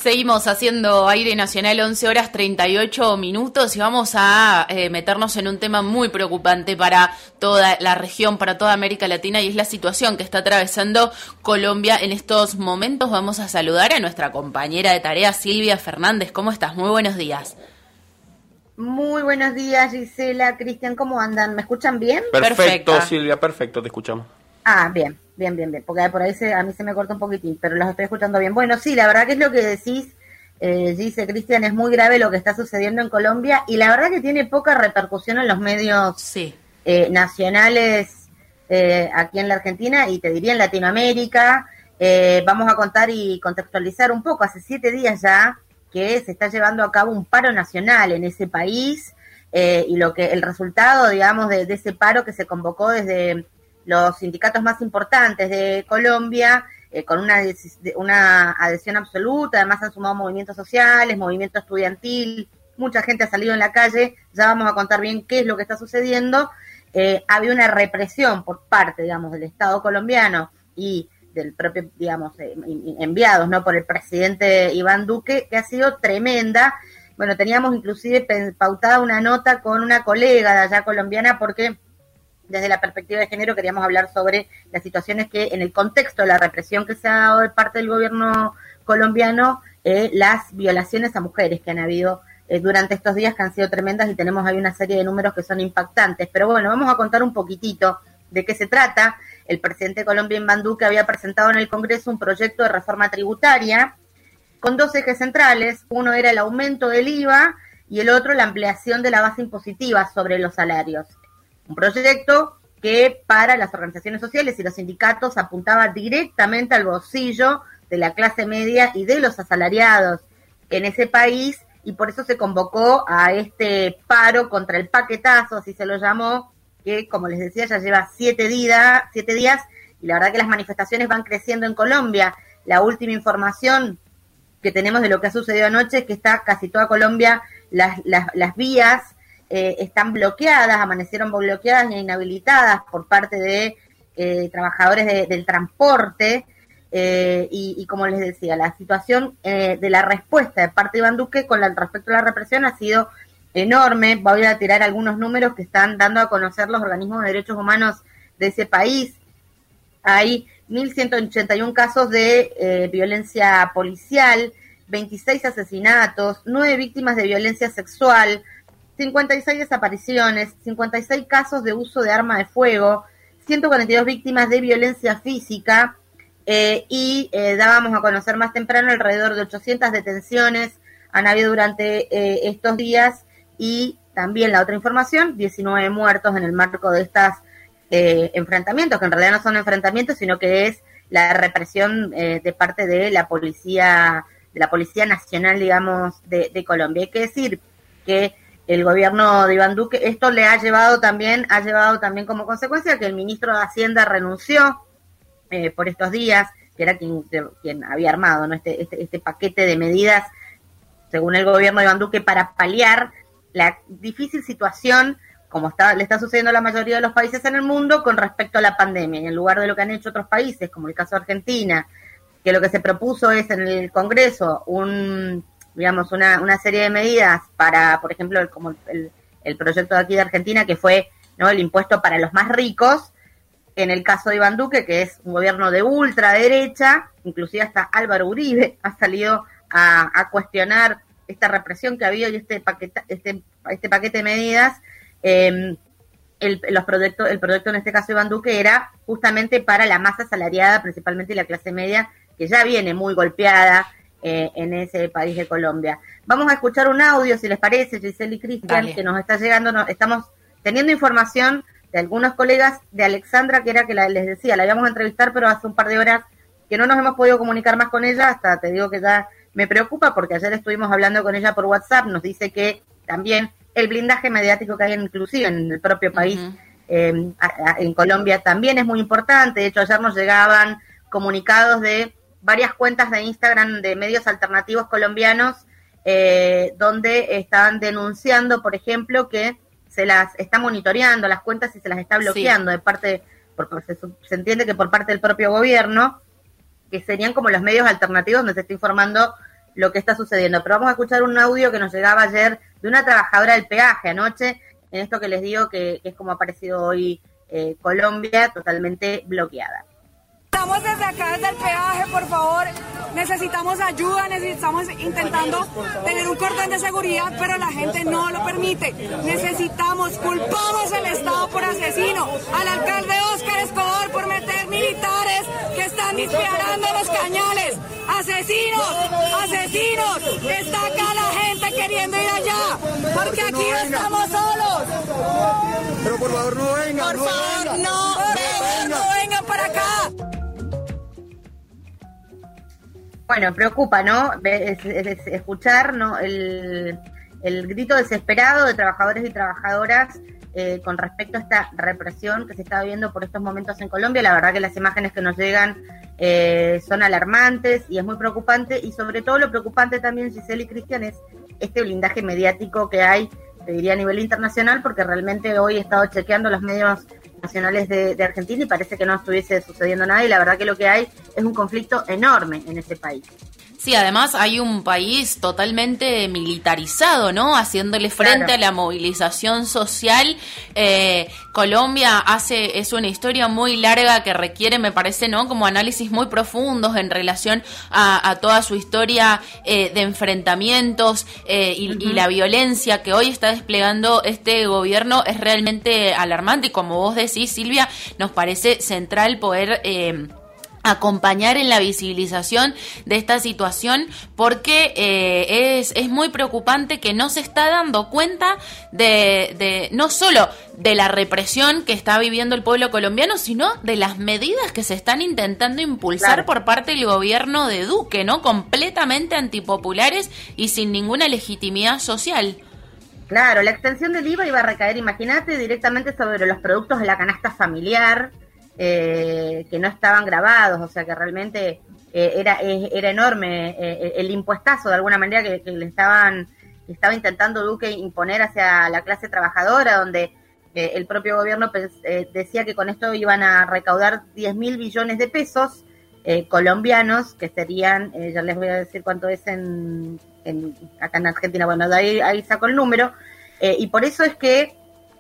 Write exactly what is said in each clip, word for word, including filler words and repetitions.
Seguimos haciendo Aire Nacional, once horas treinta y ocho minutos, y vamos a eh, meternos en un tema muy preocupante para toda la región, para toda América Latina, y es la situación que está atravesando Colombia en estos momentos. Vamos a saludar a nuestra compañera de tarea, Silvia Fernández. ¿Cómo estás? Muy buenos días. Muy buenos días, Gisela, Cristian, ¿cómo andan? ¿Me escuchan bien? Perfecto, Perfecta. Silvia, perfecto, te escuchamos. Ah, bien, bien, bien, bien, porque por ahí se, a mí se me corta un poquitín, pero los estoy escuchando bien. Bueno, sí, la verdad que es lo que decís, eh, dice Cristian, es muy grave lo que está sucediendo en Colombia, y la verdad que tiene poca repercusión en los medios Sí. eh, nacionales eh, aquí en la Argentina, y te diría en Latinoamérica. Eh, vamos a contar y contextualizar un poco. Hace siete días ya que se está llevando a cabo un paro nacional en ese país, eh, y lo que el resultado, digamos, de, de ese paro que se convocó desde los sindicatos más importantes de Colombia, eh, con una, una adhesión absoluta. Además han sumado movimientos sociales, movimiento estudiantil, mucha gente ha salido en la calle. Ya vamos a contar bien qué es lo que está sucediendo. Eh, había una represión por parte, digamos, del Estado colombiano y del propio, digamos, eh, enviados, ¿no?, por el presidente Iván Duque, que ha sido tremenda. Bueno, teníamos inclusive pautada una nota con una colega de allá colombiana, porque desde la perspectiva de género queríamos hablar sobre las situaciones que, en el contexto de la represión que se ha dado de parte del gobierno colombiano, eh, las violaciones a mujeres que han habido eh, durante estos días, que han sido tremendas, y tenemos ahí una serie de números que son impactantes. Pero bueno, vamos a contar un poquitito de qué se trata. El presidente de Colombia, Iván Duque, había presentado en el Congreso un proyecto de reforma tributaria con dos ejes centrales. Uno era el aumento del I V A y el otro la ampliación de la base impositiva sobre los salarios. Un proyecto que para las organizaciones sociales y los sindicatos apuntaba directamente al bolsillo de la clase media y de los asalariados en ese país, y por eso se convocó a este paro contra el paquetazo, así se lo llamó, que, como les decía, ya lleva siete, día, siete días, y la verdad que las manifestaciones van creciendo en Colombia. La última información que tenemos de lo que ha sucedido anoche es que está casi toda Colombia, las, las, las vías eh, están bloqueadas, amanecieron bloqueadas e inhabilitadas por parte de eh, trabajadores de, del transporte, eh, y, y como les decía, la situación eh, de la respuesta de parte de Iván Duque con la, respecto a la represión ha sido enorme. Voy a tirar algunos números que están dando a conocer los organismos de derechos humanos de ese país. Hay mil ciento ochenta y uno casos de eh, violencia policial, veintiséis asesinatos, nueve víctimas de violencia sexual, cincuenta y seis desapariciones, cincuenta y seis casos de uso de arma de fuego, ciento cuarenta y dos víctimas de violencia física, eh, y eh, dábamos a conocer más temprano alrededor de ochocientas detenciones han habido durante eh, estos días. Y también la otra información, diecinueve muertos en el marco de estos eh, enfrentamientos, que en realidad no son enfrentamientos, sino que es la represión eh, de parte de la policía, de la Policía Nacional, digamos, de, de Colombia. Hay que decir que el gobierno de Iván Duque, esto le ha llevado también, ha llevado también como consecuencia que el ministro de Hacienda renunció eh, por estos días, que era quien, quien había armado, ¿no?, este, este, este paquete de medidas, según el gobierno de Iván Duque, para paliar la difícil situación, como está, le está sucediendo a la mayoría de los países en el mundo, con respecto a la pandemia. Y en lugar de lo que han hecho otros países, como el caso de Argentina, que lo que se propuso es en el Congreso un, digamos, una, una serie de medidas para, por ejemplo, el, como el, el proyecto de aquí de Argentina, que fue, ¿no?, el impuesto para los más ricos. En el caso de Iván Duque, que es un gobierno de ultraderecha, inclusive hasta Álvaro Uribe ha salido a, a cuestionar esta represión que ha habido y este paquete, este, este paquete de medidas. Eh, el, los proyectos, el proyecto en este caso de Iván Duque era justamente para la masa asalariada, principalmente la clase media, que ya viene muy golpeada eh, en ese país de Colombia. Vamos a escuchar un audio, si les parece, Giselle y Cristian, que nos está llegando. No, estamos teniendo información de algunos colegas, de Alexandra, que era que la, les decía, la íbamos a entrevistar, pero hace un par de horas que no nos hemos podido comunicar más con ella. Hasta te digo que ya me preocupa, porque ayer estuvimos hablando con ella por WhatsApp. Nos dice que también el blindaje mediático que hay inclusive en el propio país, uh-huh. eh, a, a, en Colombia, también es muy importante. De hecho, ayer nos llegaban comunicados de varias cuentas de Instagram de medios alternativos colombianos, eh, donde estaban denunciando, por ejemplo, que se las está monitoreando las cuentas y se las está bloqueando, sí, de parte, porque se, se entiende que por parte del propio gobierno, que serían como los medios alternativos donde se está informando lo que está sucediendo. Pero vamos a escuchar un audio que nos llegaba ayer de una trabajadora del peaje anoche, en esto que les digo que, que es como ha aparecido hoy eh, Colombia, totalmente bloqueada. Estamos desde acá, desde el peaje, por favor, necesitamos ayuda, necesitamos intentando tener un cordón de seguridad, pero la gente no lo permite. Necesitamos, culpamos al Estado por asesino, al alcalde Óscar Escobar por meter militares que están disparando los cañales. ¡Asesinos! ¡Asesinos! Está acá la gente queriendo ir allá, porque aquí no estamos solos. Pero por favor no vengan, por no favor, vengan. no vengan, no vengan para acá. Bueno, preocupa, ¿no? Es, es, es escuchar, ¿no? El, el grito desesperado de trabajadores y trabajadoras eh, con respecto a esta represión que se está viviendo por estos momentos en Colombia. La verdad que las imágenes que nos llegan eh, son alarmantes y es muy preocupante, y sobre todo lo preocupante también, Giselle y Cristian, es este blindaje mediático que hay, te diría a nivel internacional, porque realmente hoy he estado chequeando los medios nacionales de, de Argentina y parece que no estuviese sucediendo nada, y la verdad que lo que hay es un conflicto enorme en ese país. Sí, además hay un país totalmente militarizado, ¿no? Haciéndole frente claro. a la movilización social. Eh, Colombia hace es una historia muy larga que requiere, me parece, ¿no? Como análisis muy profundos en relación a, a toda su historia eh, de enfrentamientos eh, y, uh-huh. y la violencia que hoy está desplegando este gobierno es realmente alarmante, y como vos decís, Silvia, nos parece central poder Eh, acompañar en la visibilización de esta situación, porque eh, es, es muy preocupante que no se está dando cuenta de, de no solo de la represión que está viviendo el pueblo colombiano, sino de las medidas que se están intentando impulsar claro. por parte del gobierno de Duque, ¿no? Completamente antipopulares y sin ninguna legitimidad social. Claro, la extensión del I V A iba a recaer, imagínate, directamente sobre los productos de la canasta familiar, Eh, que no estaban grabados, o sea que realmente eh, era eh, era enorme eh, el impuestazo de alguna manera que, que le estaban que estaba intentando Duque imponer hacia la clase trabajadora, donde eh, el propio gobierno eh, decía que con esto iban a recaudar diez mil billones de pesos eh, colombianos, que serían, eh, ya les voy a decir cuánto es en, en acá en Argentina, bueno, de ahí, ahí saco el número, eh, y por eso es que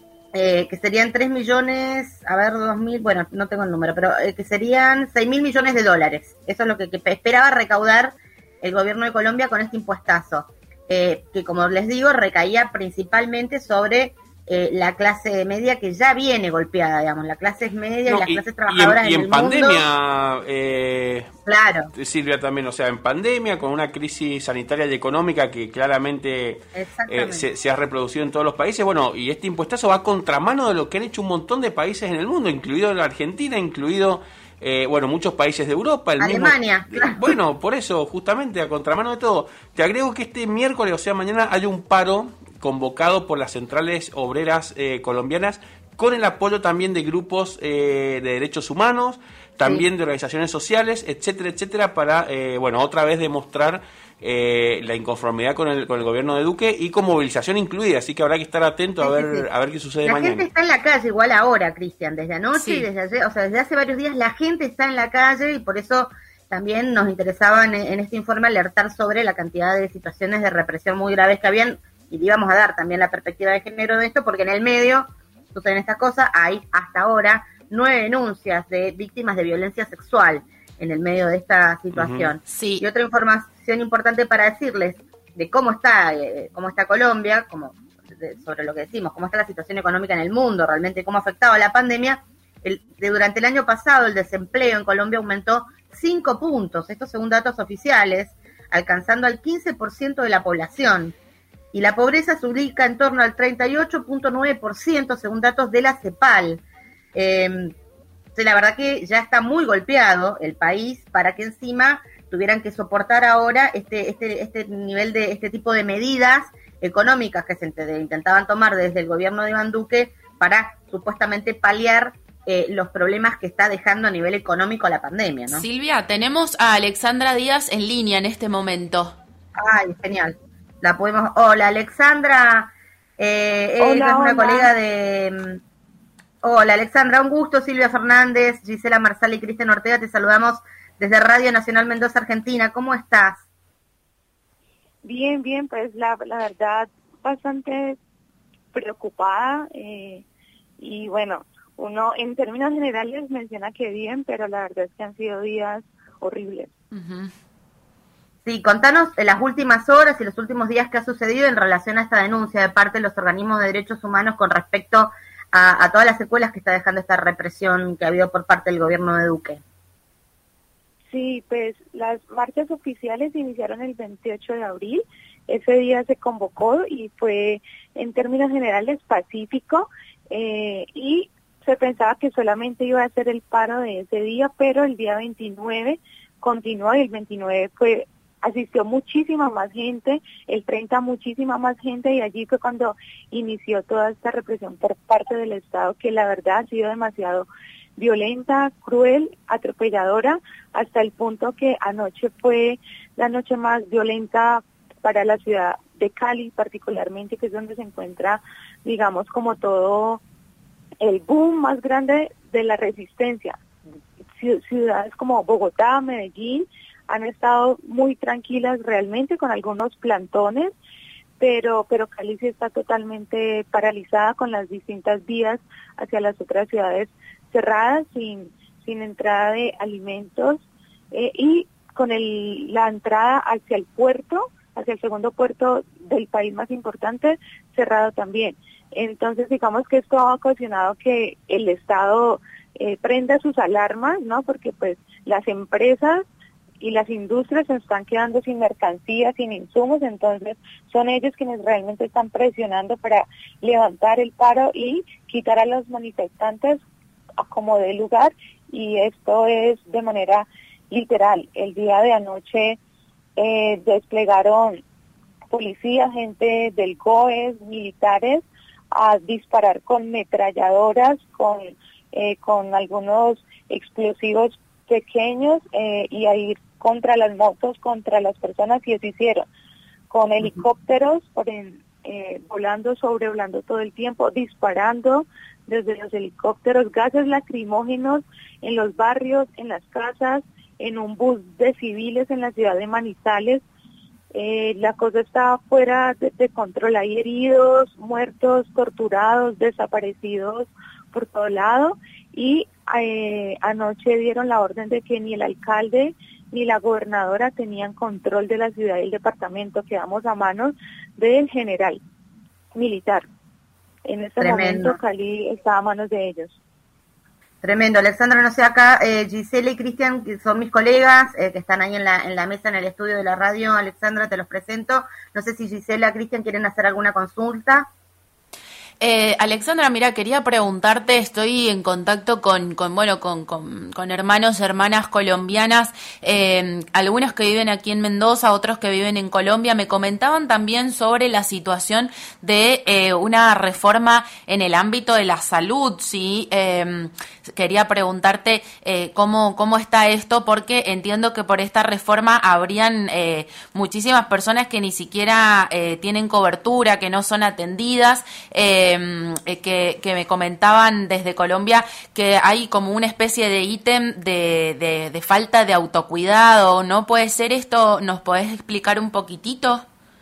Eh, que serían tres millones, a ver, dos mil, bueno, no tengo el número, pero eh, que serían seis mil millones de dólares. Eso es lo que, que esperaba recaudar el gobierno de Colombia con este impuestazo, eh, que como les digo, recaía principalmente sobre eh, la clase media, que ya viene golpeada, digamos, la clase media no, y las y, clases trabajadoras y en, y en, en el pandemia, mundo. Eh, claro. Silvia, también, o sea, en pandemia, con una crisis sanitaria y económica que claramente eh, se, se ha reproducido en todos los países, bueno, y este impuestazo va a contramano de lo que han hecho un montón de países en el mundo, incluido la Argentina, incluido, eh, bueno, muchos países de Europa. El Alemania. Mismo, eh, bueno, por eso, justamente, a contramano de todo. Te agrego que este miércoles, o sea, mañana, hay un paro convocado por las centrales obreras eh, colombianas, con el apoyo también de grupos eh, de derechos humanos, también sí. de organizaciones sociales, etcétera, etcétera, para, eh, bueno, otra vez demostrar eh, la inconformidad con el con el gobierno de Duque, y con movilización incluida, así que habrá que estar atento sí, a ver sí, sí. a ver qué sucede la mañana. La gente está en la calle igual ahora, Cristian, desde anoche sí. y desde ayer, o sea, desde hace varios días la gente está en la calle, y por eso también nos interesaba en, en este informe alertar sobre la cantidad de situaciones de represión muy graves que habían, y le íbamos a dar también la perspectiva de género de esto, porque en el medio suceden estas cosas. Hay hasta ahora nueve denuncias de víctimas de violencia sexual en el medio de esta situación. Uh-huh. Sí. Y otra información importante para decirles de cómo está eh, cómo está Colombia, como de, sobre lo que decimos, cómo está la situación económica en el mundo, realmente cómo ha afectado la pandemia. El, de, durante el año pasado el desempleo en Colombia aumentó cinco puntos, esto según datos oficiales, alcanzando al quince por ciento de la población. Y la pobreza se ubica en torno al treinta y ocho punto nueve por ciento según datos de la CEPAL. Eh, la verdad que ya está muy golpeado el país para que encima tuvieran que soportar ahora este este este nivel de este tipo de medidas económicas que se intentaban tomar desde el gobierno de Iván Duque para supuestamente paliar eh, los problemas que está dejando a nivel económico la pandemia, ¿no? Silvia, tenemos a Alexandra Díaz en línea en este momento. Ay, genial. La podemos. Hola, Alexandra. Eh, hola, ella es una hola. colega de. Hola, Alexandra, un gusto. Silvia Fernández, Gisela Marsala y Cristian Ortega, te saludamos desde Radio Nacional Mendoza, Argentina. ¿Cómo estás? Bien, bien, pues la, la verdad bastante preocupada eh, y bueno, uno en términos generales menciona que bien, pero la verdad es que han sido días horribles. Uh-huh. Sí, contanos en las últimas horas y los últimos días que ha sucedido en relación a esta denuncia de parte de los organismos de derechos humanos con respecto a, a todas las secuelas que está dejando esta represión que ha habido por parte del gobierno de Duque. Sí, pues las marchas oficiales iniciaron el veintiocho de abril, ese día se convocó y fue en términos generales pacífico eh, y se pensaba que solamente iba a ser el paro de ese día, pero el día veintinueve continuó y el veintinueve fue asistió muchísima más gente, el treinta muchísima más gente y allí fue cuando inició toda esta represión por parte del Estado que la verdad ha sido demasiado violenta, cruel, atropelladora, hasta el punto que anoche fue la noche más violenta para la ciudad de Cali particularmente, que es donde se encuentra, digamos, como todo el boom más grande de la resistencia. Ciudades como Bogotá, Medellín, han estado muy tranquilas realmente con algunos plantones, pero pero Cali sí está totalmente paralizada con las distintas vías hacia las otras ciudades cerradas, sin sin entrada de alimentos eh, y con el la entrada hacia el puerto, hacia el segundo puerto del país más importante, cerrado también. Entonces, digamos que esto ha ocasionado que el Estado eh, prenda sus alarmas, ¿no? Porque pues las empresas y las industrias se están quedando sin mercancías, sin insumos, entonces son ellos quienes realmente están presionando para levantar el paro y quitar a los manifestantes a como dé lugar, y esto es de manera literal. El día de anoche eh, desplegaron policías, gente del G O E S, militares, a disparar con metralladoras, con, eh, con algunos explosivos pequeños eh, y a ir contra las motos, contra las personas, y eso hicieron, con helicópteros por en, eh, volando, sobrevolando todo el tiempo, disparando desde los helicópteros, gases lacrimógenos en los barrios, en las casas, en un bus de civiles en la ciudad de Manizales. Eh, la cosa está fuera de, de control, hay heridos, muertos, torturados, desaparecidos por todo lado, y eh, anoche dieron la orden de que ni el alcalde ni la gobernadora tenían control de la ciudad y el departamento, quedamos a manos del general militar. En este Tremendo. momento Cali está a manos de ellos. Tremendo. Alexandra, no sé, acá eh, Gisela y Cristian, que son mis colegas, eh, que están ahí en la, en la mesa, en el estudio de la radio. Alexandra, te los presento. No sé si Gisela, Cristian quieren hacer alguna consulta. Eh, Alexandra, mira, quería preguntarte, estoy en contacto con, con bueno, con, con, con hermanos, hermanas colombianas, eh, algunos que viven aquí en Mendoza, otros que viven en Colombia, me comentaban también sobre la situación de eh, una reforma en el ámbito de la salud, ¿sí? Eh, quería preguntarte eh, cómo, cómo está esto, porque entiendo que por esta reforma habrían eh, muchísimas personas que ni siquiera eh, tienen cobertura, que no son atendidas, eh, Eh, que, que me comentaban desde Colombia que hay como una especie de ítem de, de, de falta de autocuidado, ¿no puede ser esto? ¿Nos podés explicar un poquitito?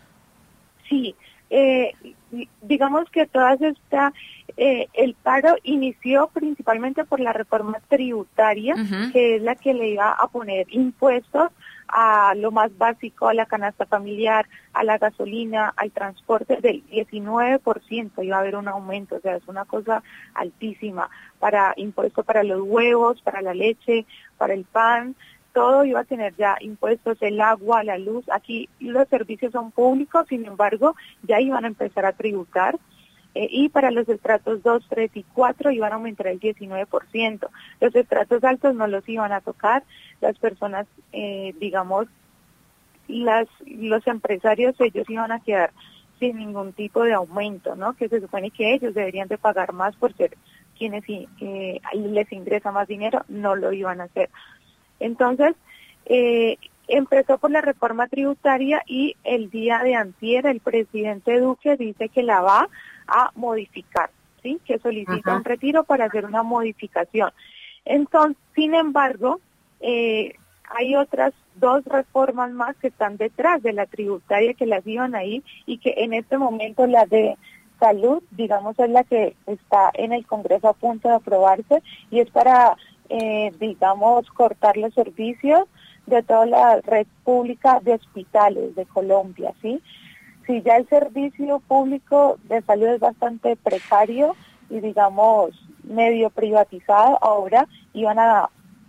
Sí, eh, digamos que todas esta, eh, el paro inició principalmente por la reforma tributaria, uh-huh. que es la que le iba a poner impuestos a lo más básico, a la canasta familiar, a la gasolina, al transporte del diecinueve por ciento, iba a haber un aumento, o sea, es una cosa altísima, para impuestos para los huevos, para la leche, para el pan, todo iba a tener ya impuestos, el agua, la luz. Aquí los servicios son públicos, sin embargo, ya iban a empezar a tributar. Eh, y para los estratos dos, tres y cuatro iban a aumentar el diecinueve por ciento. Los estratos altos no los iban a tocar. Las personas, eh, digamos, las los empresarios, ellos iban a quedar sin ningún tipo de aumento, ¿no? Que se supone que ellos deberían de pagar más por ser quienes eh, les ingresa más dinero, no lo iban a hacer. Entonces, eh, empezó por la reforma tributaria y el día de antier el presidente Duque dice que la va a modificar, ¿sí? Que solicita Ajá. un retiro para hacer una modificación. Entonces, sin embargo, eh, hay otras dos reformas más que están detrás de la tributaria que las iban ahí y que en este momento la de salud, digamos, es la que está en el Congreso a punto de aprobarse y es para, eh, digamos, cortar los servicios de toda la red pública de hospitales de Colombia, ¿sí? Si ya el servicio público de salud es bastante precario y, digamos, medio privatizado, ahora iban a,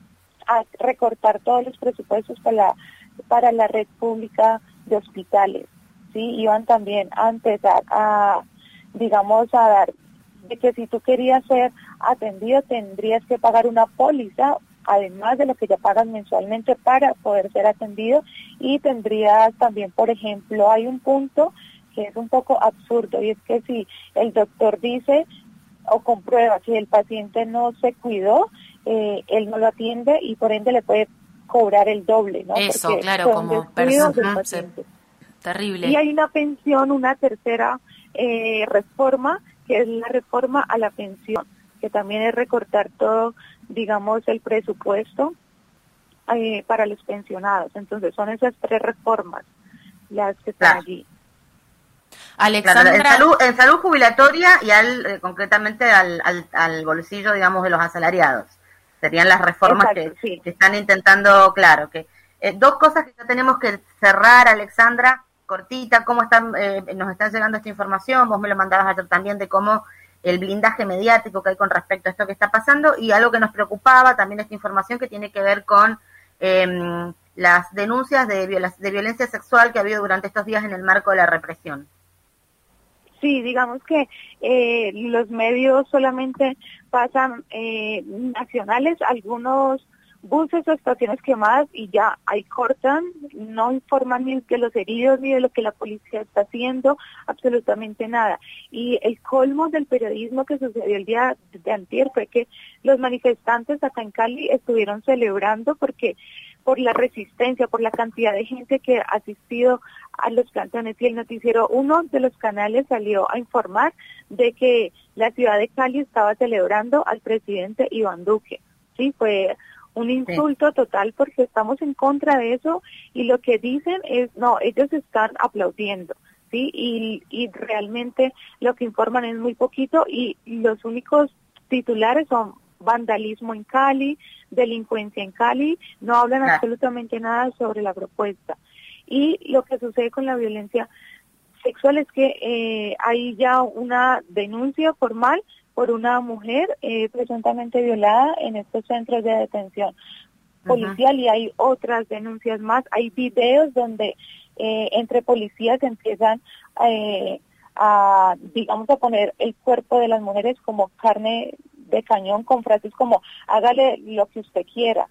a recortar todos los presupuestos para la, para la red pública de hospitales, ¿sí? Iban también a empezar a, digamos, a dar de que si tú querías ser atendido tendrías que pagar una póliza, además de lo que ya pagas mensualmente para poder ser atendido, y tendrías también, por ejemplo, hay un punto que es un poco absurdo, y es que si el doctor dice o comprueba que el paciente no se cuidó, eh, él no lo atiende y por ende le puede cobrar el doble, ¿no? Eso, porque claro, como persona. Terrible. Y hay una pensión, una tercera eh, reforma, que es la reforma a la pensión, que también es recortar todo, digamos, el presupuesto eh, para los pensionados. Entonces son esas tres reformas las que están Claro. allí. Alexandra, Claro, en salud, en salud jubilatoria y al eh, concretamente al, al, al bolsillo, digamos, de los asalariados. Serían las reformas Exacto, que, sí. que están intentando, claro, que eh, dos cosas que ya tenemos que cerrar, Alexandra, cortita, cómo están, eh, nos están llegando esta información, vos me lo mandabas ayer también de cómo el blindaje mediático que hay con respecto a esto que está pasando, y algo que nos preocupaba también esta información que tiene que ver con eh, las denuncias de, viola- de violencia sexual que ha habido durante estos días en el marco de la represión. Sí, digamos que eh, los medios solamente pasan eh, nacionales, algunos buses o estaciones quemadas y ya ahí cortan, no informan ni de los heridos ni de lo que la policía está haciendo, absolutamente nada. Y el colmo del periodismo que sucedió el día de antier fue que los manifestantes acá en Cali estuvieron celebrando porque por la resistencia, por la cantidad de gente que ha asistido a los plantones, y el noticiero, uno de los canales salió a informar de que la ciudad de Cali estaba celebrando al presidente Iván Duque. Sí, fue un insulto sí. total porque estamos en contra de eso y lo que dicen es, no, ellos están aplaudiendo, ¿sí? Y, y realmente lo que informan es muy poquito y los únicos titulares son vandalismo en Cali, delincuencia en Cali, no hablan claro. absolutamente nada sobre la propuesta. Y lo que sucede con la violencia sexual es que eh, hay ya una denuncia formal por una mujer eh, presuntamente violada en estos centros de detención policial, uh-huh. y hay otras denuncias más, hay videos donde eh, entre policías empiezan eh, a, digamos, a poner el cuerpo de las mujeres como carne de cañón con frases como hágale lo que usted quiera,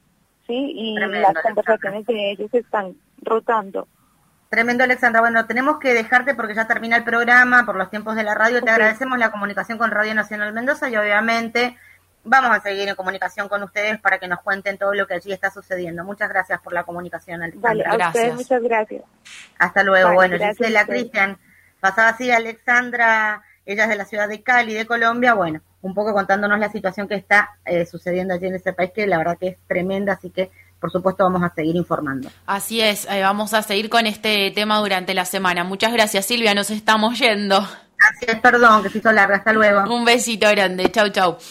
sí, y Tremendo, las conversaciones Alexandra. de ellos están rotando. Tremendo, Alexandra. Bueno, tenemos que dejarte porque ya termina el programa por los tiempos de la radio. Okay. Te agradecemos la comunicación con Radio Nacional Mendoza y obviamente vamos a seguir en comunicación con ustedes para que nos cuenten todo lo que allí está sucediendo. Muchas gracias por la comunicación, Alexandra. Vale, a gracias. ustedes muchas gracias. Hasta luego. Vale, bueno, Gisela, Cristian, pasaba así Alexandra, ella es de la ciudad de Cali, de Colombia, bueno, un poco contándonos la situación que está eh, sucediendo allí en ese país, que la verdad que es tremenda, así que por supuesto vamos a seguir informando. Así es, eh, vamos a seguir con este tema durante la semana. Muchas gracias, Silvia, nos estamos yendo. Así es, perdón, que se hizo larga, hasta luego. Un besito grande, chau, chau.